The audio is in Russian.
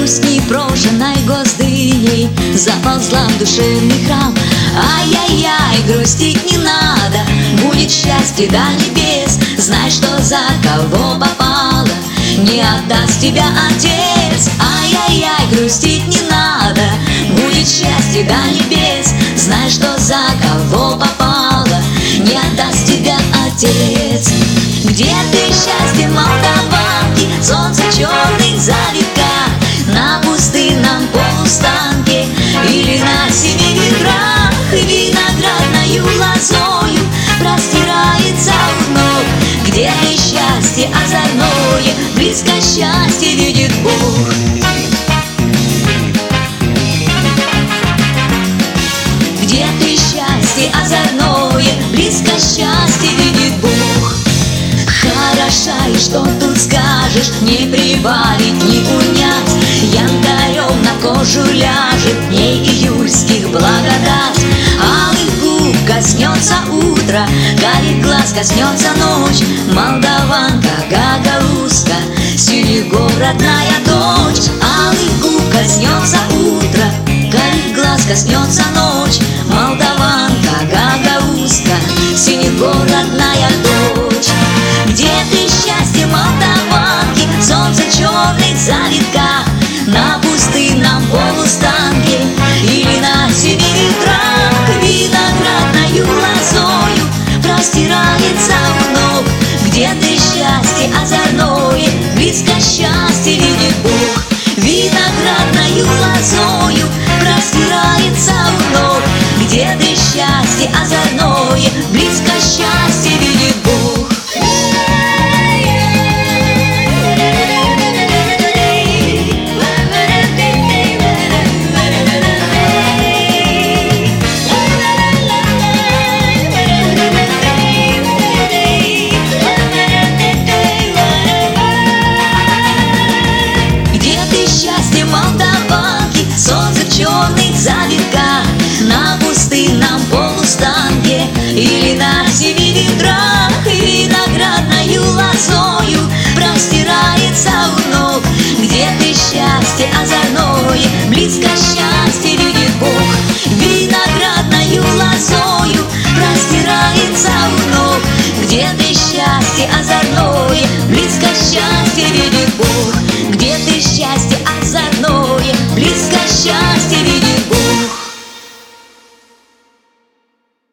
грусть непрошенной госдыней заползла в душевный храм. Ай-яй-яй, грустить не надо, будет счастье до небес. Знай, что за кого попало, не отдаст тебя Отец. Ай-яй-яй, грустить не надо, будет счастье до небес. Знай, что за кого попало, не отдаст тебя Отец. Где ты, счастье молдаванки, солнце черных завитках, на пустынном полустанке или на семи ветрах? Виноградною лозою простирается у ног. Где ты, счастье озорное, близко счастье видит Бог. Где ты, счастье озорное, близко счастье видит Бог. Хороша, и что тут скажешь, не прибавить, не унять. Янтарем на кожу ляжет в ней июльских благодать. Алых губ коснется утро, карих глаз коснется ночь. Молдаванка, гагаузка, синих гор родная дочь. Алых губ коснется утро, карих глаз коснется ночь. Молдаванка, гагаузка, синих гор родная дочь. Где ты, счастье молдаванки, солнце черных завитках, на пустынном полустанке или на семи ветрах? Виноградною лозою простирается у ног. Где ты, счастье озорное, близко счастье видит Бог. Виноградною лозою простирается у ног. Где ты, счастье озорное, близко счастье видит Бог. Молдаванки, солнце в черных завитках, на пустынном полустанке или на семи ветрах? Виноградною лозою простирается у ног. Где ты, счастье озорное, близко счастье видит Бог. Виноградною лозою простирается у ног. Где ты, счастье озорное, близко счастье видит Бог. Где ты, счастье озорное,